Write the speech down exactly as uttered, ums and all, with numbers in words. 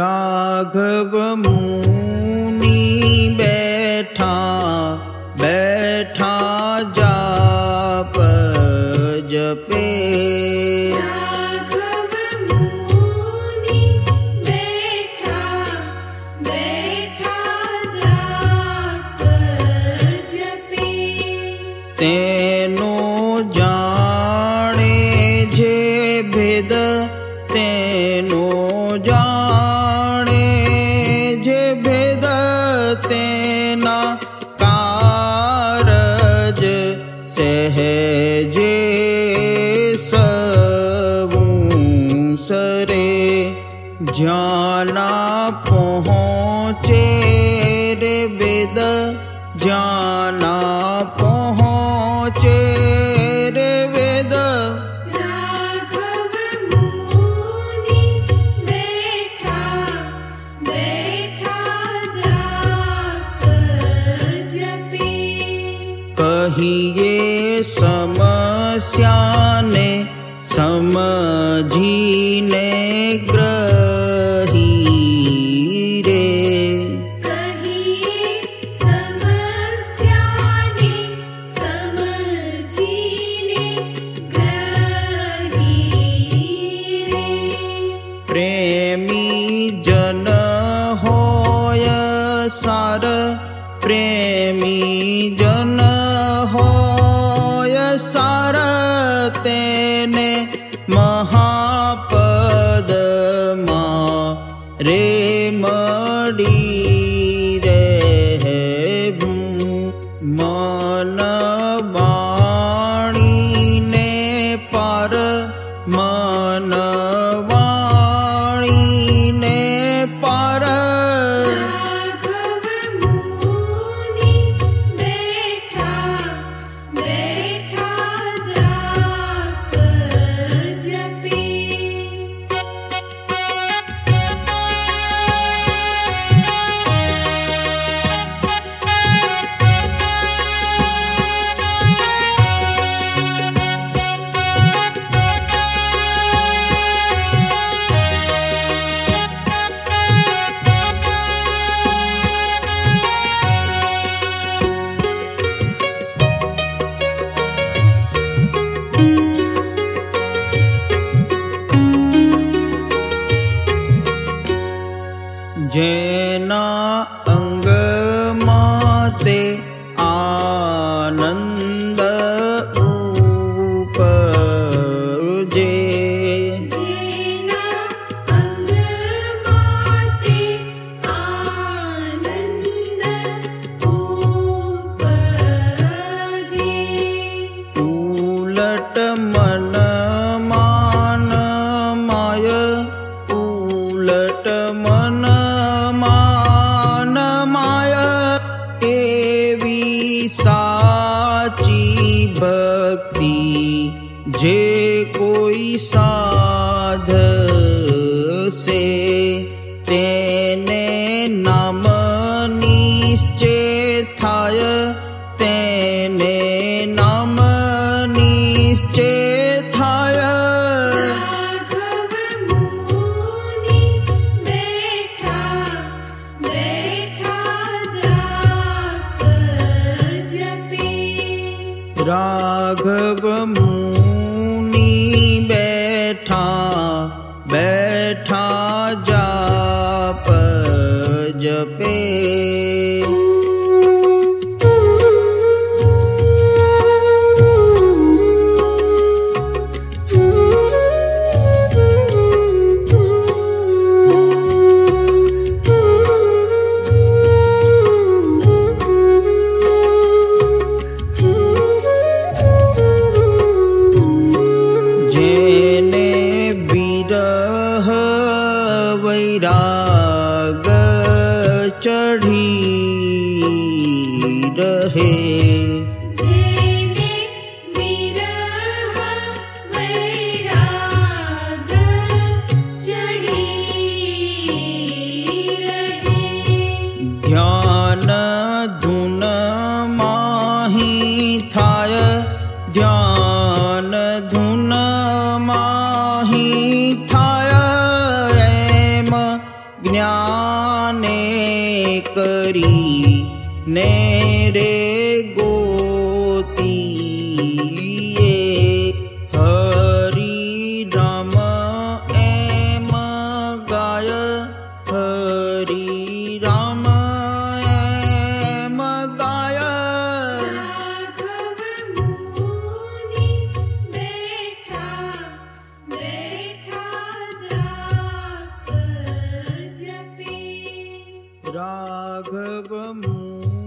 राघव मुनि बैठा बैठा जाप जपे। राघव मुनि बैठा बैठा जाप जपे। तेनो जाने जे भेद तेनो जाने जे भेद तेना कारज सहजे सबू सरे। जाना पहुँचे रे वेद जाना पहुँचे रे वेद। राघव मुनि बैठा बैठा जाप जपे। कहिए समस्या ने समझीने ग्रही रे। कहिए समस्या ने समझीने ग्रही रे। प्रेमी जन होय सार प्रेमी जन होय सार। तेने महापद मा रे मड़ी रे। मन वाणी ने पार मन वाणी ने पार। राघव मुनि बैठा बैठा जाप जपे। जेना अंग माते आनंद उपजे। जेना अंग माते आनंद उपजे। उलट मन मान माय उलट मन मान माय। एवी साची भक्ति जे कोई साध से। तेने नाम निश्चय थाय तेने नाम निश्चय थाय। राघव मुनि बैठा बैठा जाप जपे। राघव मुनि बैठा बैठा जाप जपे। जेने विरह वैराग चढ़ी रहे। जेने विरह वैराग चढ़ी रहे। ध्यान धुन माही थाय ध्यान धुन माही थाय। एम ज्ञान करी ने रे गोती हरि राम एम गाय हरि राम एम गाय राघव मुनि बैठा बैठा जाप जपे। राघव मुनि